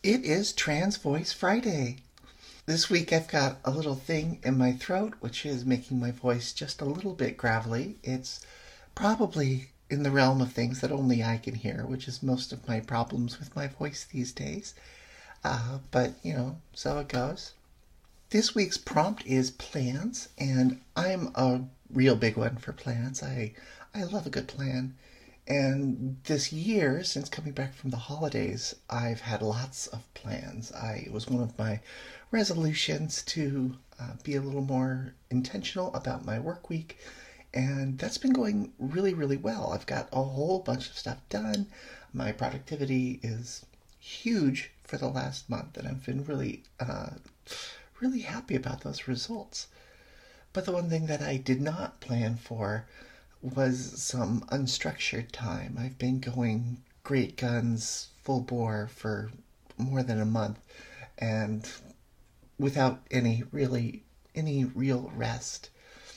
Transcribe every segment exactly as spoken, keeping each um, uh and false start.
It is Trans Voice Friday. This week I've got a little thing in my throat which is making my voice just a little bit gravelly. It's probably in the realm of things that only I can hear, which is most of my problems with my voice these days. Uh, but, you know, so it goes. This week's prompt is plans, and I'm a real big one for plans. I, I love a good plan. And this year, since coming back from the holidays, I've had lots of plans. I, it was one of my resolutions to uh, be a little more intentional about my work week, and that's been going really, really well. I've got a whole bunch of stuff done. My productivity is huge for the last month, and I've been really, uh, really happy about those results. But the one thing that I did not plan for was some unstructured time. I've been going great guns full bore for more than a month and without any really any real rest.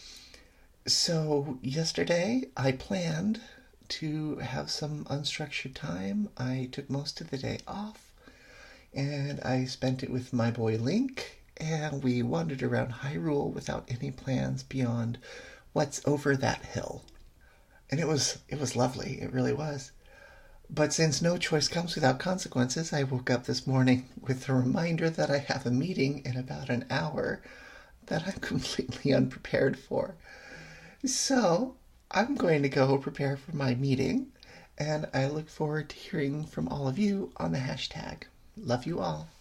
So yesterday I planned to have some unstructured time. I took most of the day off and I spent it with my boy Link, and we wandered around Hyrule without any plans beyond what's over that hill. And it was it was lovely, it really was. But since no choice comes without consequences, I woke up this morning with a reminder that I have a meeting in about an hour that I'm completely unprepared for. So I'm going to go prepare for my meeting, and I look forward to hearing from all of you on the hashtag. Love you all.